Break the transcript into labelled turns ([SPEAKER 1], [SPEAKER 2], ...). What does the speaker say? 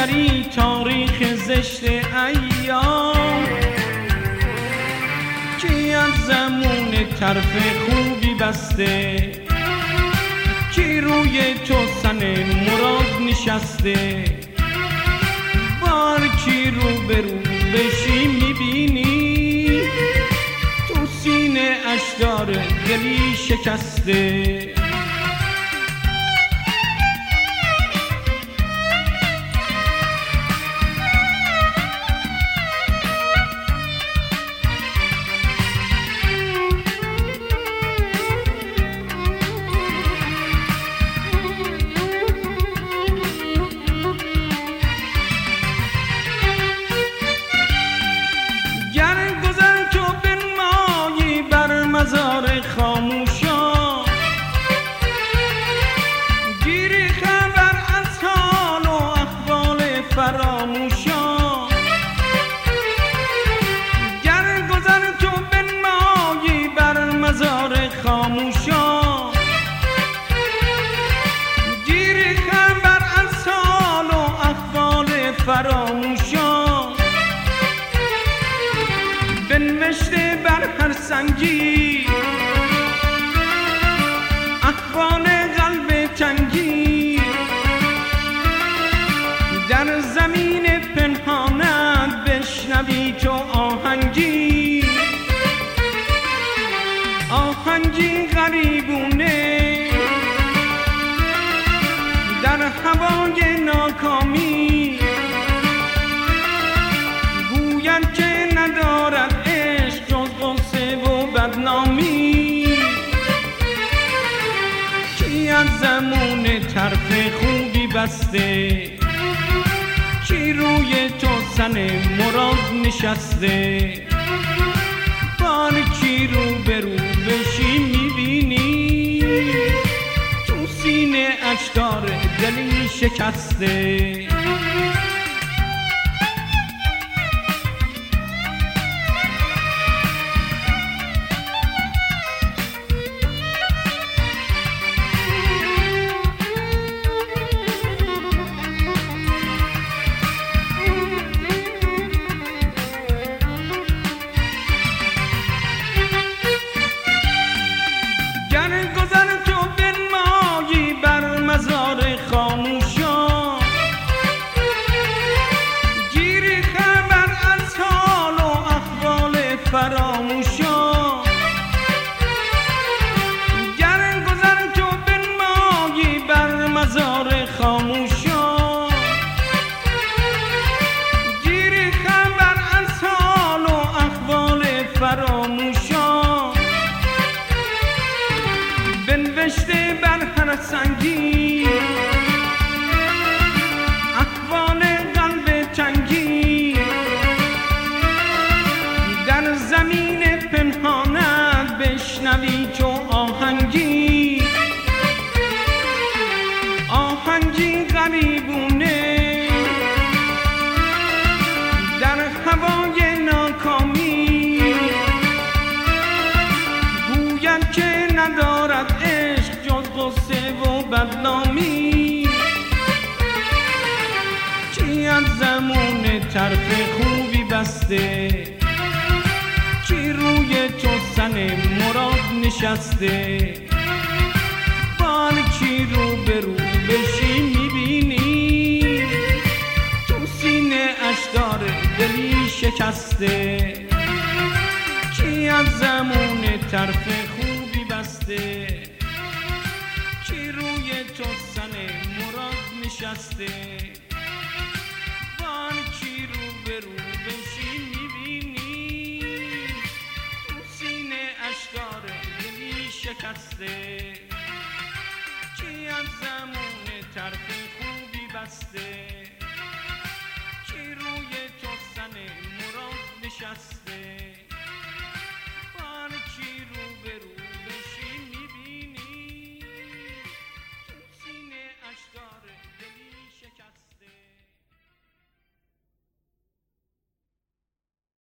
[SPEAKER 1] دفتری تاریخ زشت ایام، کی از زمون طرف خوبی بسته، کی روی تو سن مراد نشسته، بار کی رو به رو بشی میبینی، تو سینه اش داره دلی شکسته. مزار خاموشا گیری خبر از حال و احوال فراموشا، گر گذر تو بنمایی بر مزار خاموشا، گیری خبر از حال و احوال فراموشا، بنوشته بر هر سنگی احوال قلب تنگی، در زمین پنهانت بشنوی تو آهنگی، آهنگی غریبونه در هوای ناکامی، گوید که ندارد عشق جز غصه و بدنامی، کی از زمون طرف خوبی بسته، کی روی تو سن مراد نشسته، بار کی رو به رو بشی میبینی، تو سینه اش داره دلی شکسته. مزار خاموشا گیری خبر از حال و احوال فراموشا، گر گذر تو بنمایی بر مزار خاموشا، گیری خبر از حال و احوال فراموشا، بنوشته بر هر سنگی احوال قلب تنگی، در زمین پنهانت بشنوی تو آهنگی، آهنگی غریبونه در هوای ناکامی، گوید که ندارد عشق جز غصه و بدنامی، کی از زمون طرف خوبی بسته، کی روی تو سن مراد نشسته، بار کی رو به رو بشی میبینی، تو سینه اش داره دلی شکسته، کی از زمون طرف خوبی بسته، کی روی تو سن مراد نشسته، بار کی رو به رو بشی میبینی، تو سینه اش داره دلی شکسته، کی از زمون طرف خوبی بسته، کی روی تو سن مراد نشسته.